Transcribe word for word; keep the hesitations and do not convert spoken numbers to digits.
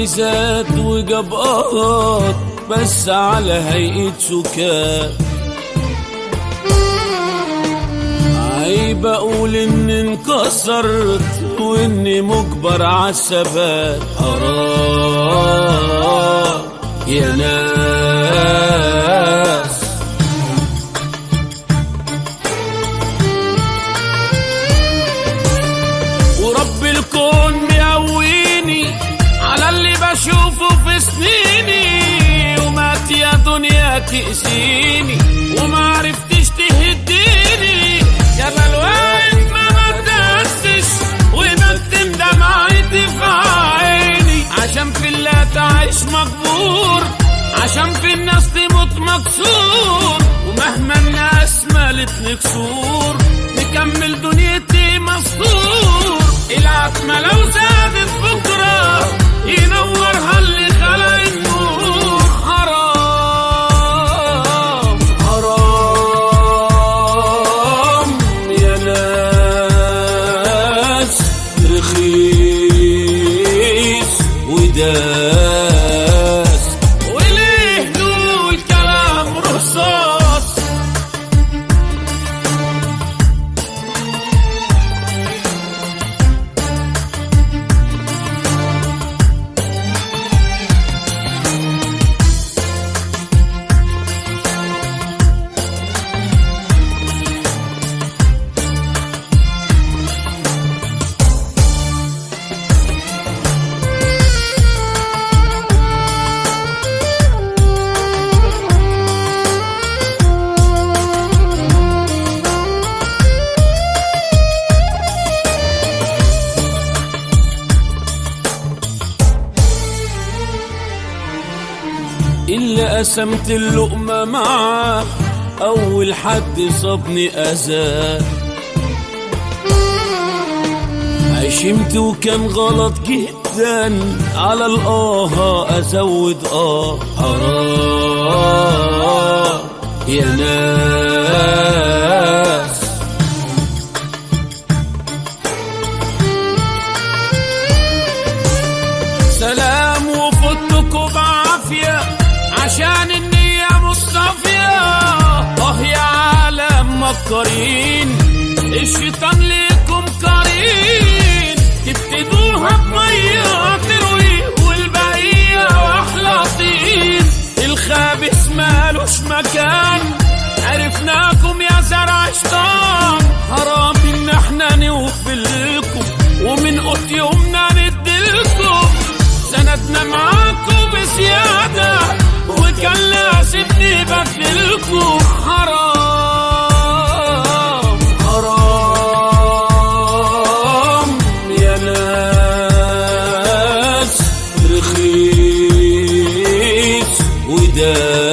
معجزات وجبارات بس على هيئة سكات. عيب اقول اني انكسرت واني مجبر عالثبات. حرام يا ناس ورب الكون مقويني على اللي بشوفه في سنيني، ومات يا دنيا تأذيني وما عرفتش تهديني. جبل واقف ما بتأسش وبكتم دمعتي في عيني، عشان في الله تعيش مجبور، عشان في الناس تموت مكسور، ومهما الناس مالتني كسور نكمل دنيتي مستور. العتمة لو زادت بكرة ينورها اللي خلق النور. حرام حرام يا ناس رخيص وداس، وليه دول كلام رصاص. اللي قسمت اللقمة معاه أول حد صابني أذاه. عشمت وكان غلط جدا على الآه أزود آه. حرام يا ناس سلام وفوتكوا بعافية عشان النية مصطفية. اه يا عالم مكرين الشيطان ليكم قرين، تبتدوها بمية تروي والبقية واحلى طين. الخابس مالوش مكان عرفناكم يا زرع شيطان. حرام ان احنا نوفلكم ومن قوت يومنا ندلكم، سندنا معاكم بزيادة وكان لازم نبدلكوا. حرام حرام يا ناس رخيص وداس.